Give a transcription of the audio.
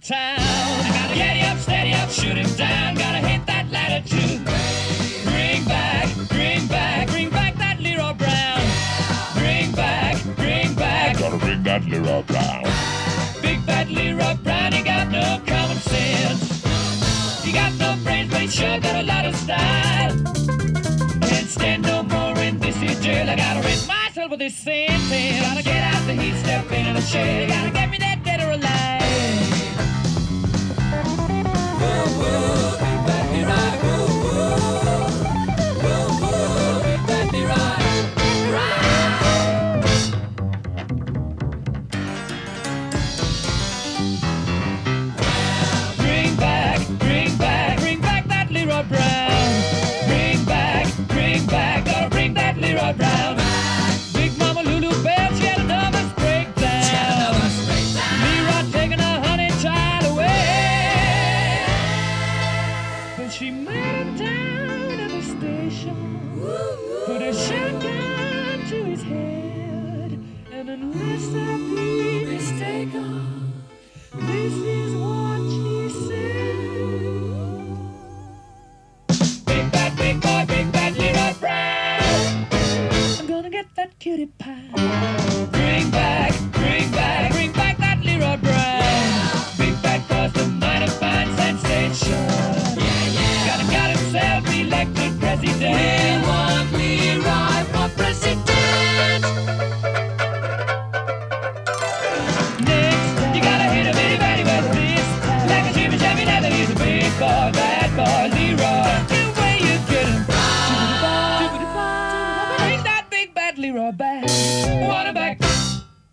town. Gotta get him up, steady up, shoot him down. Gotta hit that ladder too. Bring back that Leroy Brown. Bring back. Gotta bring that Leroy Brown. Big bad Leroy Brown, he got no common sense. He got no brains, but he sure got a lot of style. Can't stand no more in this here jail. I gotta rid myself of this sentence. Gotta get out the heat, step into the shade. Gotta get me that dead or alive. Whoa, whoa, big bad Leroy, whoa, whoa. Whoa, whoa, big bad Leroy. Bring back that Leroy Brown. Bring back, gotta bring that Leroy Brown. Big Mama Lulu Bell, she had a nervous breakdown. Leroy taking her honey child away. But she met him down at the station, put a shotgun to his head, and unless I be mistaken, this is what she said. Big bad Leroy Brown. I'm gonna get that cutie pie. Bring back that Leroy Brown. Big bad caused a mighty fine sensation. Got himself elected president. We want Leroy for president. Next, you gotta hit a bitty batty with this. Like a shimmy shabby now that he's a big boy, bad boy, Leroy. The way you get him. Bring that big bad Leroy back. Want him back.